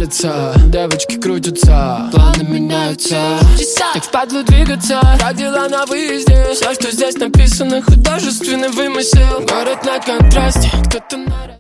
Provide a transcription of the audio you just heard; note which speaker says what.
Speaker 1: пялятся, девочки крутятся, планы меняются. Так впадло двигаться, как дела на выезде? Все, что здесь написано, художественный вымысел. Город на контрасте, кто-то на